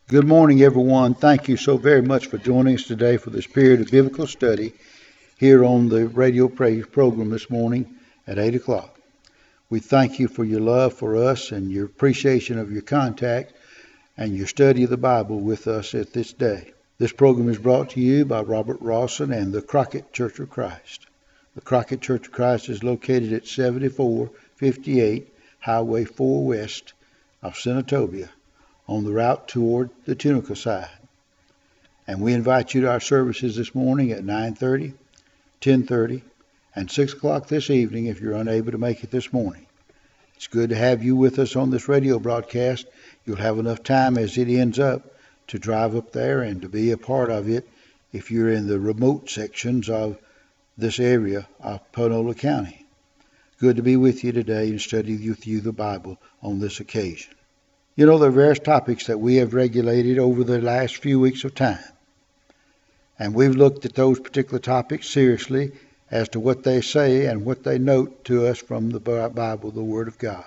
Good morning, everyone. Thank you so very much for joining us today for this period of biblical study here on the radio praise program this morning at 8 o'clock. We thank you for your love for us and your appreciation of your contact and your study of the Bible with us at this day. This program is brought to you by Robert Rawson and the Crockett Church of Christ. The Crockett Church of Christ is located at 7458 Highway 4 West of Senatobia, on the route toward the Tunica side. And we invite you to our services this morning at 9:30, 10:30, and 6 o'clock this evening if you're unable to make it this morning. It's good to have you with us on this radio broadcast. You'll have enough time as it ends up to drive up there and to be a part of it if you're in the remote sections of this area of Panola County. Good to be with you today and study with you the Bible on this occasion. You know, there are various topics that we have regulated over the last few weeks of time. And we've looked at those particular topics seriously as to what they say and what they note to us from the Bible, the Word of God.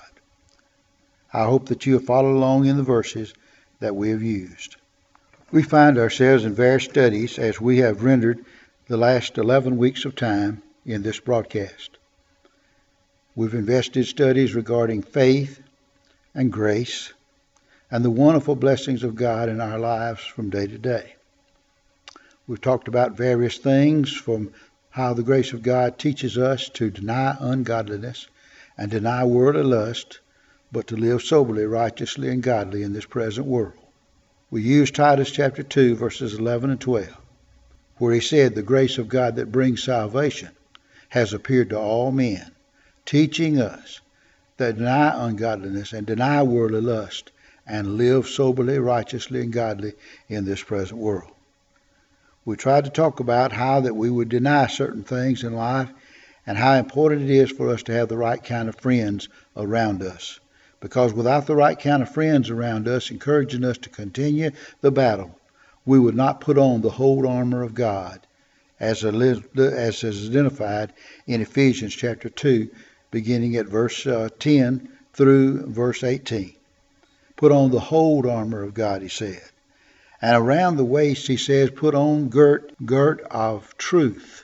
I hope that you'll follow along in the verses that we have used. We find ourselves in various studies as we have rendered the last 11 weeks of time in this broadcast. We've invested studies regarding faith and grace and the wonderful blessings of God in our lives from day to day. We've talked about various things, from how the grace of God teaches us to deny ungodliness and deny worldly lust, but to live soberly, righteously, and godly in this present world. We used Titus chapter 2, verses 11 and 12, where he said, "The grace of God that brings salvation has appeared to all men, teaching us that deny ungodliness and deny worldly lust, and live soberly, righteously, and godly in this present world." We tried to talk about how that we would deny certain things in life and how important it is for us to have the right kind of friends around us. Because without the right kind of friends around us encouraging us to continue the battle, we would not put on the whole armor of God as is identified in Ephesians chapter 2, beginning at verse 10 through verse 18. Put on the whole armor of God, he said. And around the waist, he says, put on girt of truth.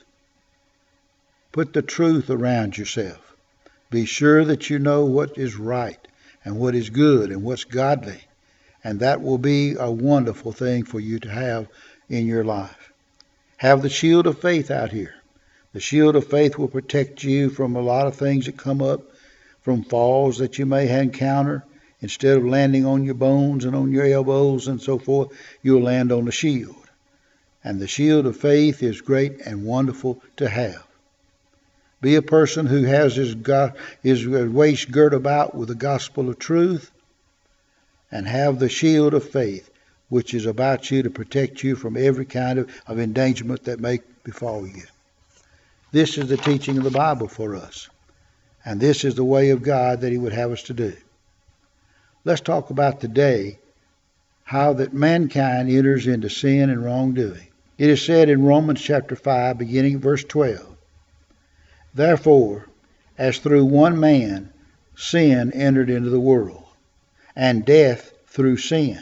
Put the truth around yourself. Be sure that you know what is right and what is good and what's godly. And that will be a wonderful thing for you to have in your life. Have the shield of faith out here. The shield of faith will protect you from a lot of things that come up, from falls that you may encounter. Instead of landing on your bones and on your elbows and so forth, you'll land on the shield. And the shield of faith is great and wonderful to have. Be a person who has his waist girt about with the gospel of truth, and have the shield of faith, which is about you to protect you from every kind of endangerment that may befall you. This is the teaching of the Bible for us. And this is the way of God that he would have us to do. Let's talk about today how that mankind enters into sin and wrongdoing. It is said in Romans chapter 5, beginning at verse 12, "Therefore, as through one man sin entered into the world, and death through sin,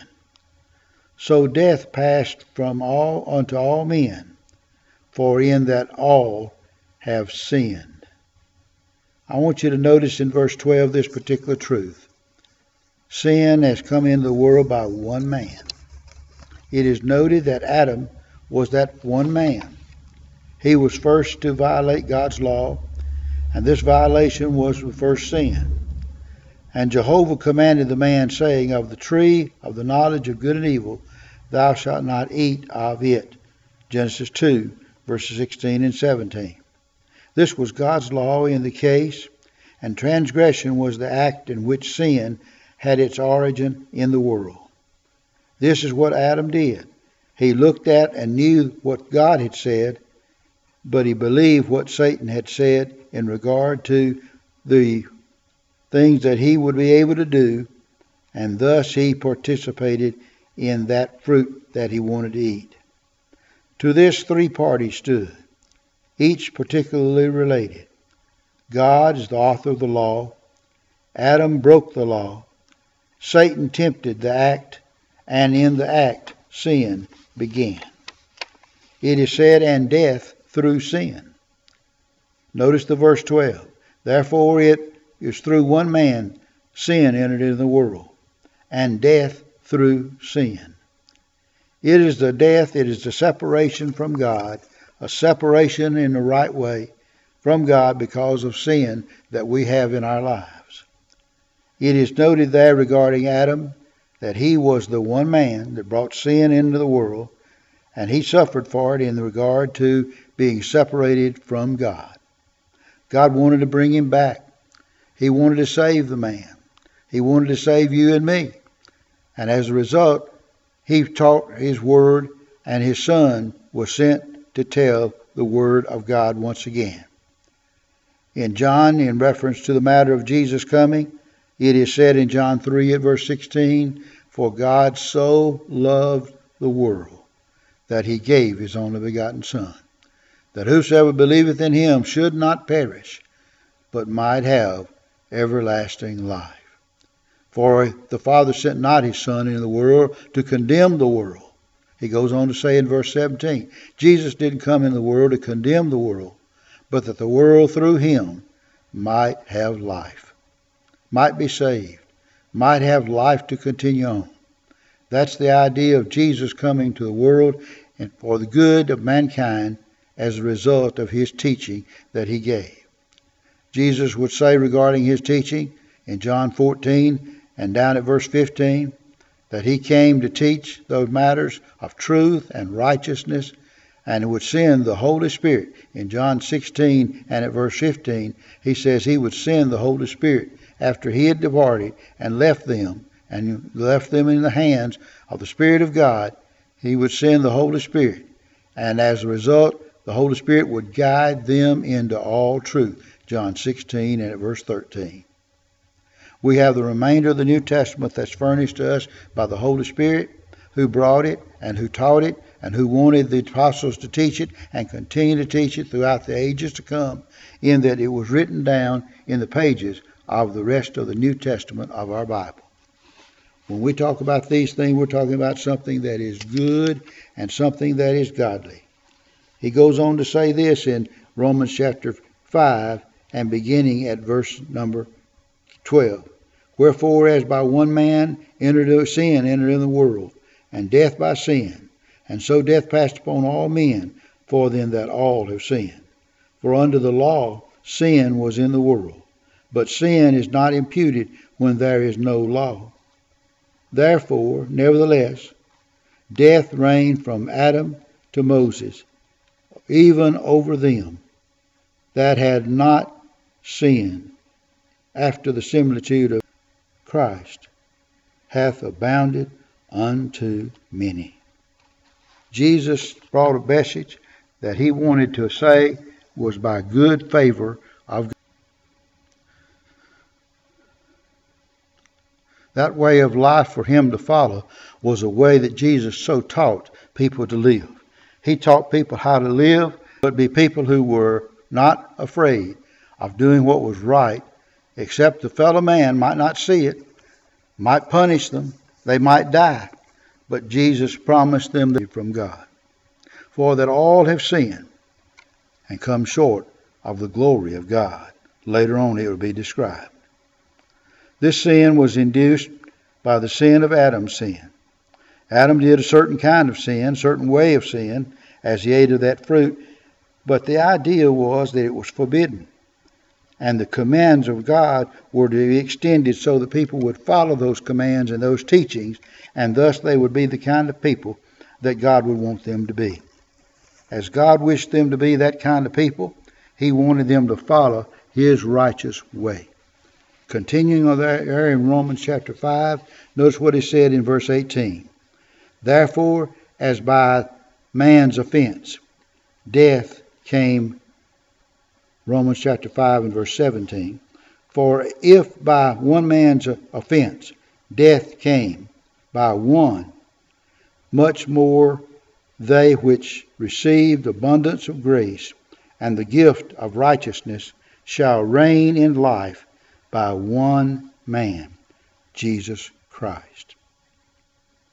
so death passed from all unto all men, for in that all have sinned." I want you to notice in verse 12 this particular truth. Sin has come into the world by one man. It is noted that Adam was that one man. He was first to violate God's law, and this violation was the first sin. And Jehovah commanded the man, saying, "Of the tree of the knowledge of good and evil, thou shalt not eat of it." Genesis 2, verses 16 and 17. This was God's law in the case, and transgression was the act in which sin had its origin in the world. This is what Adam did. He looked at and knew what God had said, but he believed what Satan had said in regard to the things that he would be able to do, and thus he participated in that fruit that he wanted to eat. To this, three parties stood, each particularly related. God is the author of the law. Adam broke the law. Satan tempted the act, and in the act sin began. It is said, and death through sin. Notice the verse 12. Therefore it is through one man sin entered into the world, and death through sin. It is the death, it is the separation from God, a separation in the right way from God because of sin that we have in our lives. It is noted there regarding Adam that he was the one man that brought sin into the world, and he suffered for it in regard to being separated from God. God wanted to bring him back. He wanted to save the man. He wanted to save you and me. And as a result, he taught his word, and his son was sent to tell the word of God once again. In John, in reference to the matter of Jesus coming, it is said in John 3 at verse 16, for God so loved the world that he gave his only begotten Son, that whosoever believeth in him should not perish, but might have everlasting life. For the Father sent not his Son into the world to condemn the world. He goes on to say in verse 17, Jesus didn't come in the world to condemn the world, but that the world through him might have life, might be saved, might have life to continue on. That's the idea of Jesus coming to the world and for the good of mankind as a result of his teaching that he gave. Jesus would say regarding his teaching in John 14 and down at verse 15 that he came to teach those matters of truth and righteousness, and would send the Holy Spirit. In John 16 and at verse 15, he says he would send the Holy Spirit after he had departed and left them in the hands of the Spirit of God. He would send the Holy Spirit, and as a result, the Holy Spirit would guide them into all truth. John 16 and at verse 13. We have the remainder of the New Testament that's furnished to us by the Holy Spirit, who brought it and who taught it and who wanted the apostles to teach it and continue to teach it throughout the ages to come, in that it was written down in the pages of the rest of the New Testament of our Bible. When we talk about these things, we're talking about something that is good and something that is godly. He goes on to say this in Romans chapter 5 and beginning at verse number 12. Wherefore, as by one man sin entered in the world, and death by sin, and so death passed upon all men, for then that all have sinned. For under the law sin was in the world, but sin is not imputed when there is no law. Therefore, nevertheless, death reigned from Adam to Moses, even over them that had not sinned, after the similitude of Christ hath abounded unto many. Jesus brought a message that he wanted to say was by good favor of God. That way of life for him to follow was a way that Jesus so taught people to live. He taught people how to live, but be people who were not afraid of doing what was right, except the fellow man might not see it, might punish them, they might die. But Jesus promised them from God. For that all have sinned and come short of the glory of God. Later on it will be described. This sin was induced by the sin of Adam's sin. Adam did a certain kind of sin, certain way of sin, as he ate of that fruit, but the idea was that it was forbidden. And the commands of God were to be extended so that people would follow those commands and those teachings, and thus they would be the kind of people that God would want them to be. As God wished them to be that kind of people, he wanted them to follow his righteous way. Continuing on there in Romans chapter 5, notice what he said in verse 18. Therefore, as by man's offense, death came, Romans chapter 5 and verse 17. For if by one man's offense death came by one, much more they which received abundance of grace and the gift of righteousness shall reign in life by one man, Jesus Christ.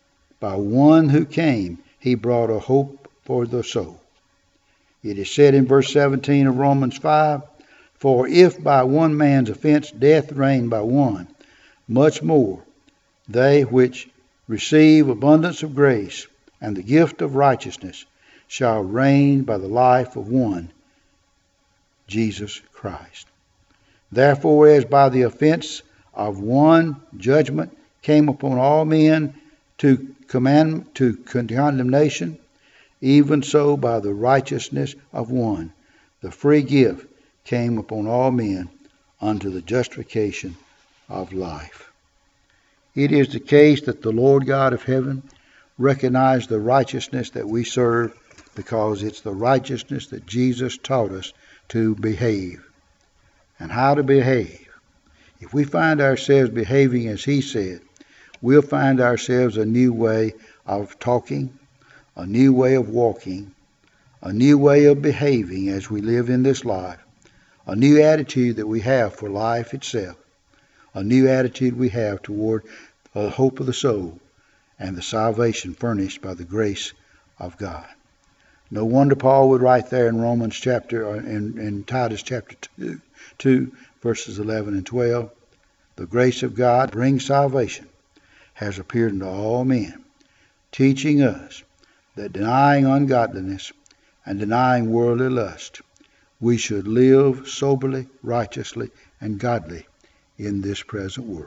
by one who came, he brought a hope for the soul. It is said in verse 17 of Romans 5, for if by one man's offense death reigned by one, much more they which receive abundance of grace and the gift of righteousness shall reign by the life of one, Jesus Christ. Therefore, as by the offense of one judgment came upon all men to condemnation, even so by the righteousness of one, the free gift came upon all men unto the justification of life. It is the case that the Lord God of heaven recognized the righteousness that we serve because it's the righteousness that Jesus taught us to behave. And how to behave. If we find ourselves behaving as he said, we'll find ourselves a new way of talking, a new way of walking, a new way of behaving as we live in this life, a new attitude that we have for life itself, a new attitude we have toward the hope of the soul and the salvation furnished by the grace of God. No wonder Paul would write there in Romans chapter, in Titus chapter 2, verses 11 and 12, the grace of God brings salvation, has appeared unto all men, teaching us that denying ungodliness and denying worldly lust, we should live soberly, righteously, and godly in this present world.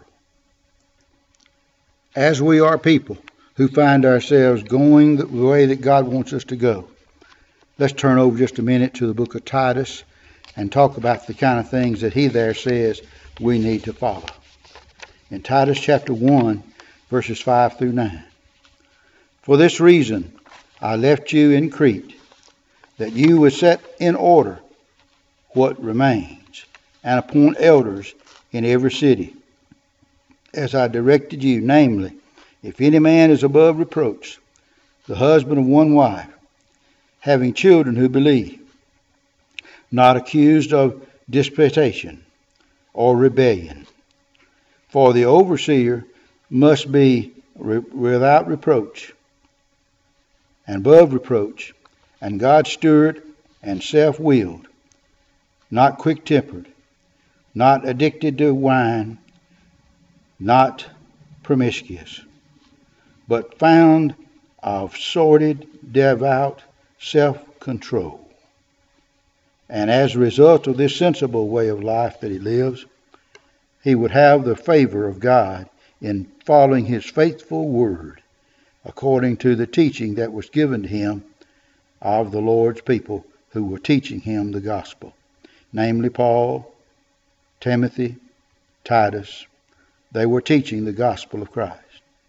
As we are people who find ourselves going the way that God wants us to go, let's turn over just a minute to the book of Titus and talk about the kind of things that he there says we need to follow. In Titus chapter 1, verses 5 through 9. For this reason I left you in Crete, that you would set in order what remains, and appoint elders in every city, as I directed you, namely, if any man is above reproach, the husband of one wife, having children who believe, not accused of disputation or rebellion. For the overseer must be without reproach and above reproach, and God's steward and self-willed, not quick-tempered, not addicted to wine, not promiscuous, but found of sordid, devout self-control. And as a result of this sensible way of life that he lives, he would have the favor of God in following his faithful word, according to the teaching that was given to him of the Lord's people who were teaching him the gospel, namely Paul, Timothy, Titus. They were teaching the gospel of Christ.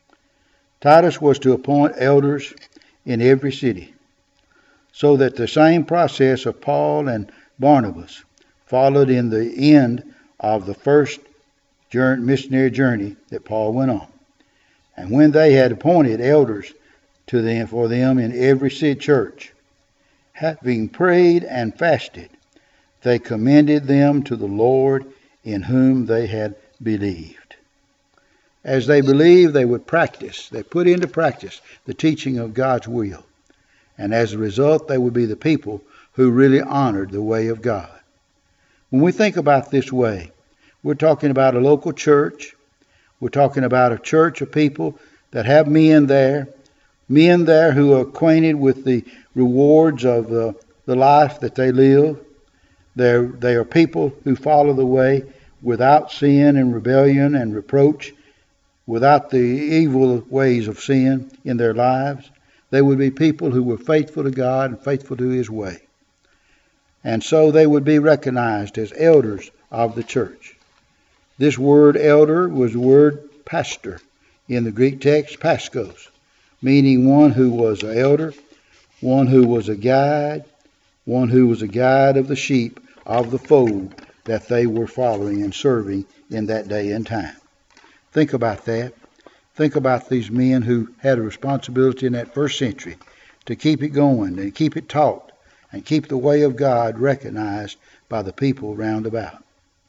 Titus was to appoint elders in every city, so that the same process of Paul and Barnabas followed in the end of the first missionary journey that Paul went on. And when they had appointed elders for them in every city church, having prayed and fasted, they commended them to the Lord in whom they had believed. As they believed, they would practice. They put into practice the teaching of God's will. And as a result, they would be the people who really honored the way of God. When we think about this way, we're talking about a local church. We're talking about a church of people that have men there who are acquainted with the rewards of the life that they live. They are people who follow the way without sin and rebellion and reproach, without the evil ways of sin in their lives. They would be people who were faithful to God and faithful to his way. And so they would be recognized as elders of the church. This word elder was the word pastor in the Greek text, paskos, meaning one who was an elder, one who was a guide, one who was a guide of the sheep of the fold that they were following and serving in that day and time. Think about that. Think about these men who had a responsibility in that first century to keep it going and keep it taught and keep the way of God recognized by the people round about.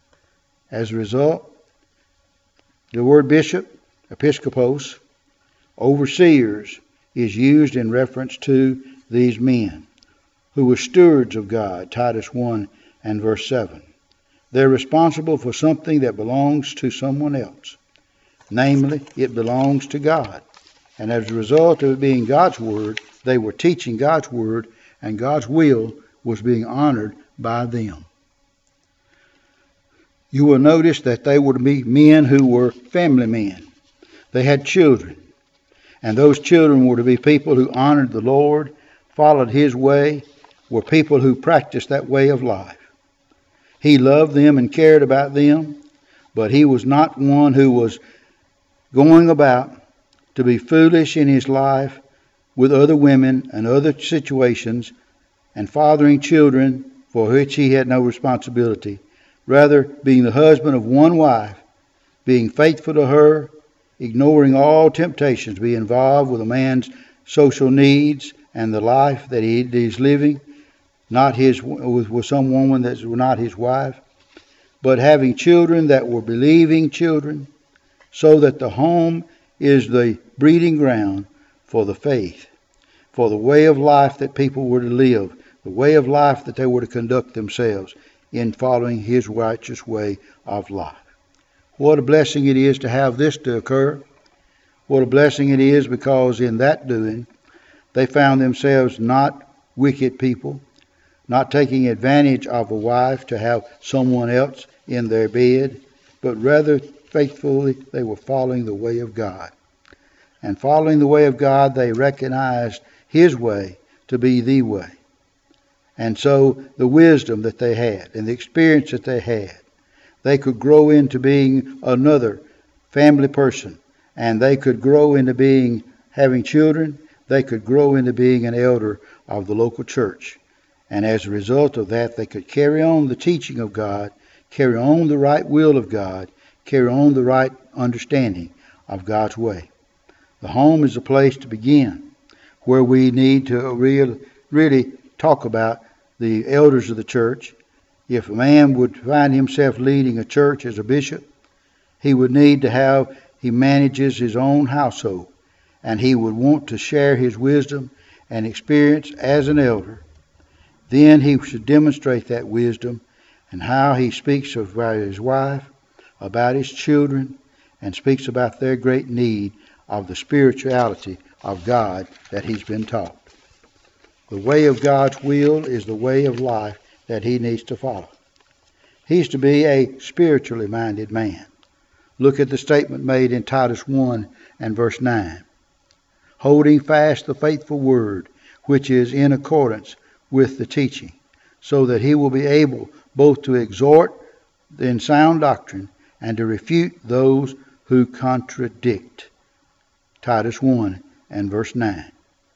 As a result, the word bishop, episkopos, Overseers is used in reference to these men who were stewards of God, Titus 1 and verse 7. They're responsible for something that belongs to someone else. Namely, it belongs to God. And as a result of it being God's Word, they were teaching God's Word, and God's will was being honored by them. You will notice that they were to be men who were family men. They had children. And those children were to be people who honored the Lord, followed His way, were people who practiced that way of life. He loved them and cared about them, but he was not one who was going about to be foolish in his life with other women and other situations and fathering children for which he had no responsibility. Rather, being the husband of one wife, being faithful to her, ignoring all temptations to be involved with a man's social needs and the life that he is living, not his with some woman that was not his wife, but having children that were believing children, so that the home is the breeding ground for the faith, for the way of life that people were to live, the way of life that they were to conduct themselves in following His righteous way of life. What a blessing it is to have this to occur. What a blessing it is, because in that doing, they found themselves not wicked people, not taking advantage of a wife to have someone else in their bed, but rather faithfully they were following the way of God. And following the way of God, they recognized His way to be the way. And so the wisdom that they had and the experience that they had, they could grow into being another family person, and they could grow into being having children. They could grow into being an elder of the local church. And as a result of that, they could carry on the teaching of God, carry on the right will of God, carry on the right understanding of God's way. The home is a place to begin, where we need to really talk about the elders of the church. If a man would find himself leading a church as a bishop, he would need to have, he manages his own household, and he would want to share his wisdom and experience as an elder. Then he should demonstrate that wisdom and how he speaks about his wife, about his children, and speaks about their great need of the spirituality of God that he's been taught. The way of God's will is the way of life that he needs to follow. He's to be a spiritually minded man. Look at the statement made in Titus 1 and verse 9. Holding fast the faithful word, which is in accordance with the teaching, so that he will be able both to exhort in sound doctrine and to refute those who contradict. Titus 1 and verse 9.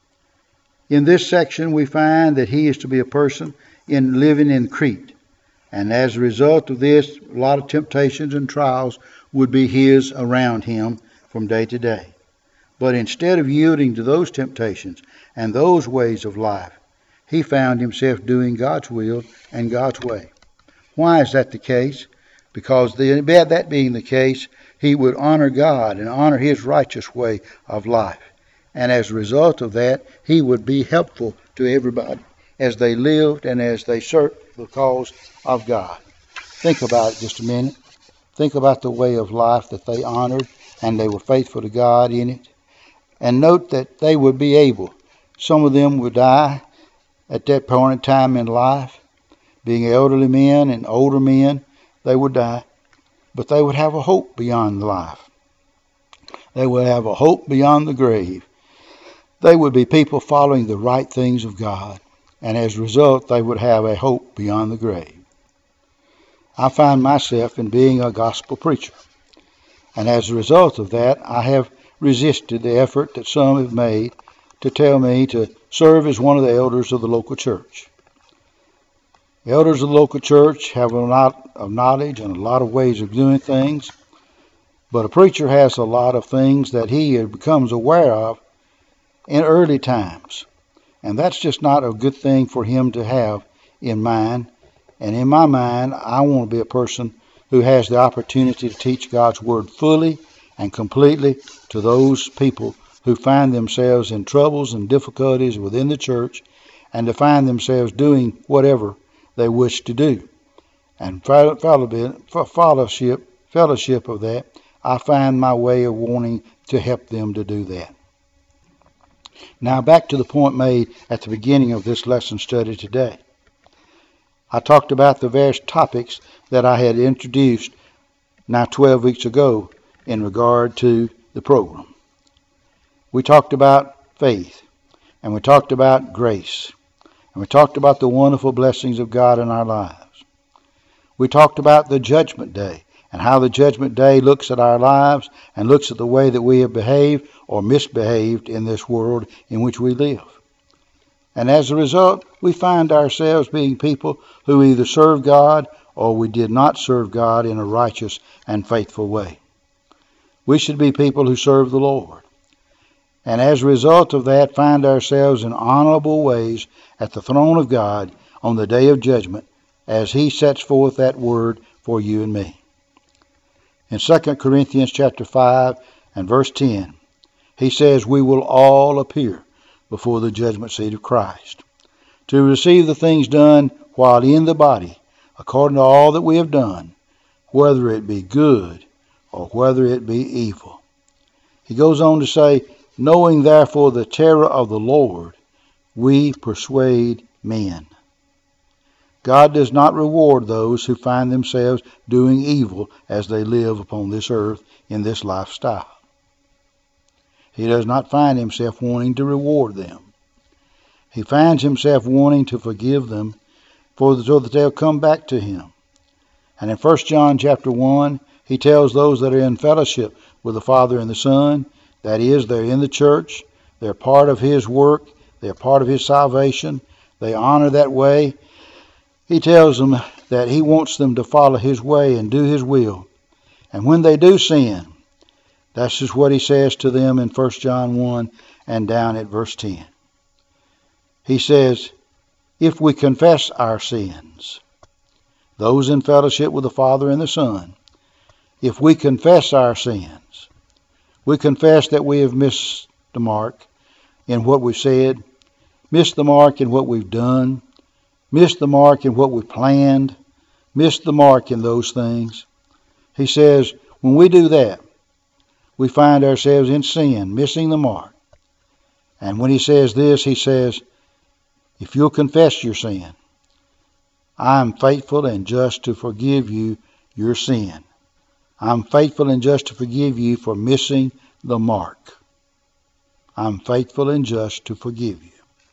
In this section we find that he is to be a person living in Crete. And as a result of this, a lot of temptations and trials would be his around him from day to day. But instead of yielding to those temptations and those ways of life, he found himself doing God's will and God's way. Why is that the case? Because that being the case, he would honor God and honor His righteous way of life. And as a result of that, he would be helpful to everybody as they lived and as they served the cause of God. Think about it just a minute. Think about the way of life that they honored, and they were faithful to God in it. And note that they would be able. Some of them would die at that point in time in life. Being elderly men and older men, they would die. But they would have a hope beyond life. They would have a hope beyond the grave. They would be people following the right things of God. And as a result, they would have a hope beyond the grave. I find myself in being a gospel preacher. And as a result of that, I have resisted the effort that some have made to tell me to serve as one of the elders of the local church. The elders of the local church have a lot of knowledge and a lot of ways of doing things, but a preacher has a lot of things that he becomes aware of in early times. And that's just not a good thing for him to have in mind. And in my mind, I want to be a person who has the opportunity to teach God's Word fully and completely to those people who find themselves in troubles and difficulties within the church and to find themselves doing whatever they wish to do. And fellowship of that, I find my way of wanting to help them to do that. Now back to the point made at the beginning of this lesson study today. I talked about the various topics that I had introduced now 12 weeks ago in regard to the program. We talked about faith, and we talked about grace, and we talked about the wonderful blessings of God in our lives. We talked about the judgment day and how the judgment day looks at our lives and looks at the way that we have behaved or misbehaved in this world in which we live. And as a result, we find ourselves being people who either serve God or we did not serve God in a righteous and faithful way. We should be people who serve the Lord. And as a result of that, find ourselves in honorable ways at the throne of God on the day of judgment as He sets forth that word for you and me. In 2 Corinthians chapter 5 and verse 10, he says, we will all appear before the judgment seat of Christ to receive the things done while in the body, according to all that we have done, whether it be good or whether it be evil. He goes on to say, knowing therefore the terror of the Lord, we persuade men. God does not reward those who find themselves doing evil as they live upon this earth in this lifestyle. He does not find himself wanting to reward them. He finds himself wanting to forgive them so that they'll come back to him. And in 1 John chapter 1, he tells those that are in fellowship with the Father and the Son, that is, they're in the church, they're part of his work, they're part of his salvation, they honor that way. He tells them that he wants them to follow his way and do his will. And when they do sin, that's just what he says to them in 1 John 1 and down at verse 10. He says, if we confess our sins, those in fellowship with the Father and the Son, if we confess our sins, we confess that we have missed the mark in what we've said, missed the mark in what we've done, missed the mark in what we planned, missed the mark in those things. He says, when we do that, we find ourselves in sin, missing the mark. And when he says this, he says, if you'll confess your sin, I am faithful and just to forgive you your sin. I'm faithful and just to forgive you for missing the mark. I'm faithful and just to forgive you.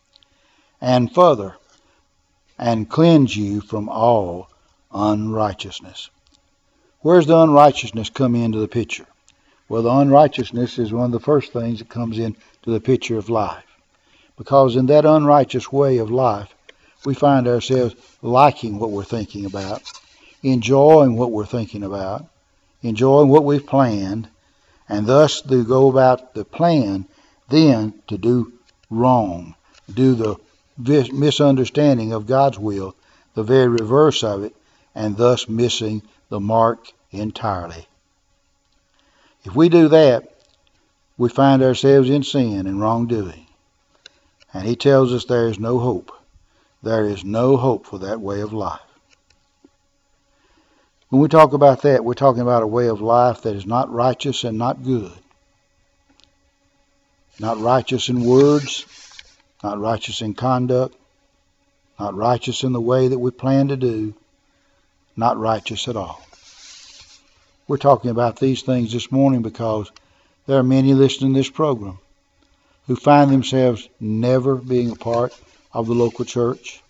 And further, and cleanse you from all unrighteousness. Where's the unrighteousness come into the picture? Well, the unrighteousness is one of the first things that comes into the picture of life. Because in that unrighteous way of life, we find ourselves liking what we're thinking about, enjoying what we're thinking about, enjoying what we've planned, and thus to go about the plan, then to do wrong, do the misunderstanding of God's will, the very reverse of it, and thus missing the mark entirely. If we do that, we find ourselves in sin and wrongdoing. And he tells us there is no hope. There is no hope for that way of life. When we talk about that, we're talking about a way of life that is not righteous and not good. Not righteous in words, not righteous in conduct, not righteous in the way that we plan to do, not righteous at all. We're talking about these things this morning because there are many listening to this program who find themselves never being a part of the local church,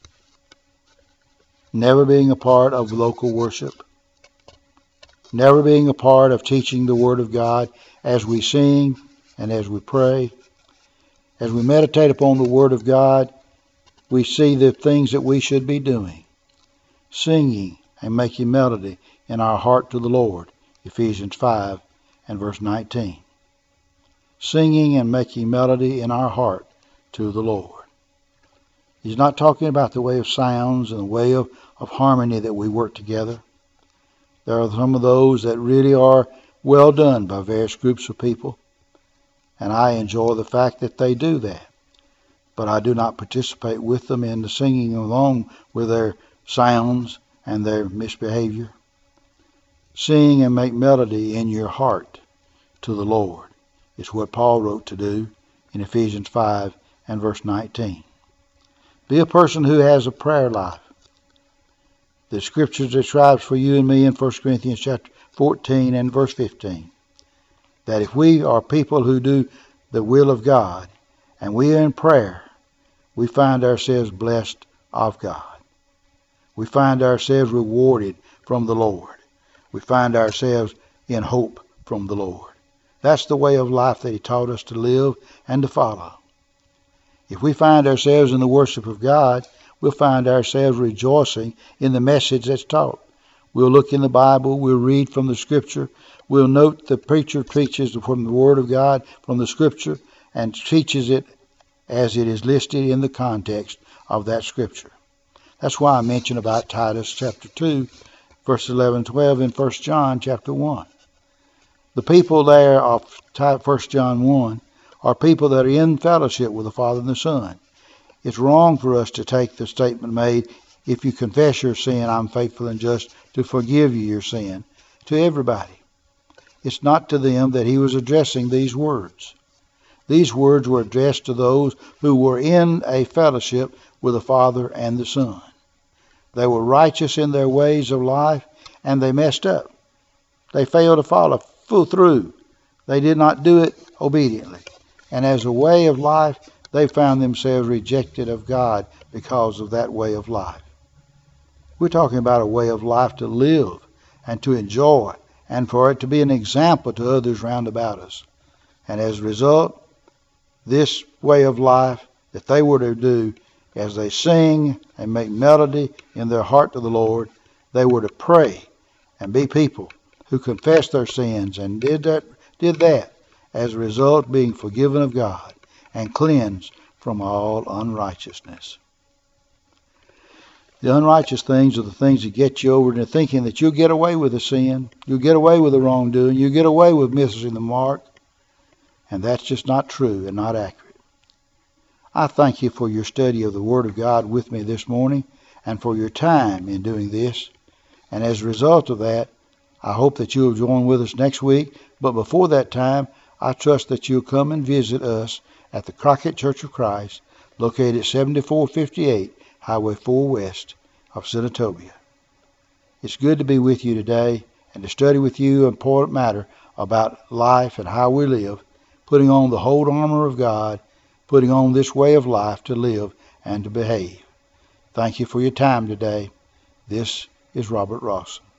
never being a part of local worship, never being a part of teaching the Word of God as we sing and as we pray. As we meditate upon the Word of God, we see the things that we should be doing, singing and making melody in our heart to the Lord, Ephesians 5 and verse 19. Singing and making melody in our heart to the Lord. He's not talking about the way of sounds and the way of harmony that we work together. There are some of those that really are well done by various groups of people. and I enjoy the fact that they do that. But I do not participate with them in the singing along with their sounds and their misbehavior. Sing and make melody in your heart to the Lord. It's what Paul wrote to do in Ephesians 5 and verse 19. Be a person who has a prayer life. The scripture describes for you and me in 1 Corinthians chapter 14 and verse 15 that if we are people who do the will of God and we are in prayer, we find ourselves blessed of God. We find ourselves rewarded from the Lord. We find ourselves in hope from the Lord. That's the way of life that He taught us to live and to follow. If we find ourselves in the worship of God, we'll find ourselves rejoicing in the message that's taught. We'll look in the Bible, we'll read from the Scripture, we'll note the preacher preaches from the Word of God, from the Scripture, and teaches it as it is listed in the context of that Scripture. That's why I mentioned about Titus chapter 2, verse 11 and 12 in 1 John chapter 1. The people there of 1 John 1 are people that are in fellowship with the Father and the Son. It's wrong for us to take the statement made, if you confess your sin, I'm faithful and just to forgive you your sin, to everybody. It's not to them that he was addressing these words. These words were addressed to those who were in a fellowship with the Father and the Son. They were righteous in their ways of life, and they messed up. They failed to follow through. They did not do it obediently. And as a way of life, they found themselves rejected of God because of that way of life. We're talking about a way of life to live and to enjoy, and for it to be an example to others round about us. And as a result, this way of life that they were to do, as they sing and make melody in their heart to the Lord, they were to pray and be people who confessed their sins and did that as a result being forgiven of God and cleansed from all unrighteousness. The unrighteous things are the things that get you over into thinking that you'll get away with the sin, you'll get away with the wrongdoing, you'll get away with missing the mark, and that's just not true and not accurate. I thank you for your study of the Word of God with me this morning and for your time in doing this, and as a result of that, I hope that you'll join with us next week, but before that time, I trust that you'll come and visit us at the Crockett Church of Christ, located at 7458 Highway 4 West of Senatobia. It's good to be with you today and to study with you an important matter about life and how we live, putting on the whole armor of God, putting on this way of life to live and to behave. Thank you for your time today. This is Robert Rawson.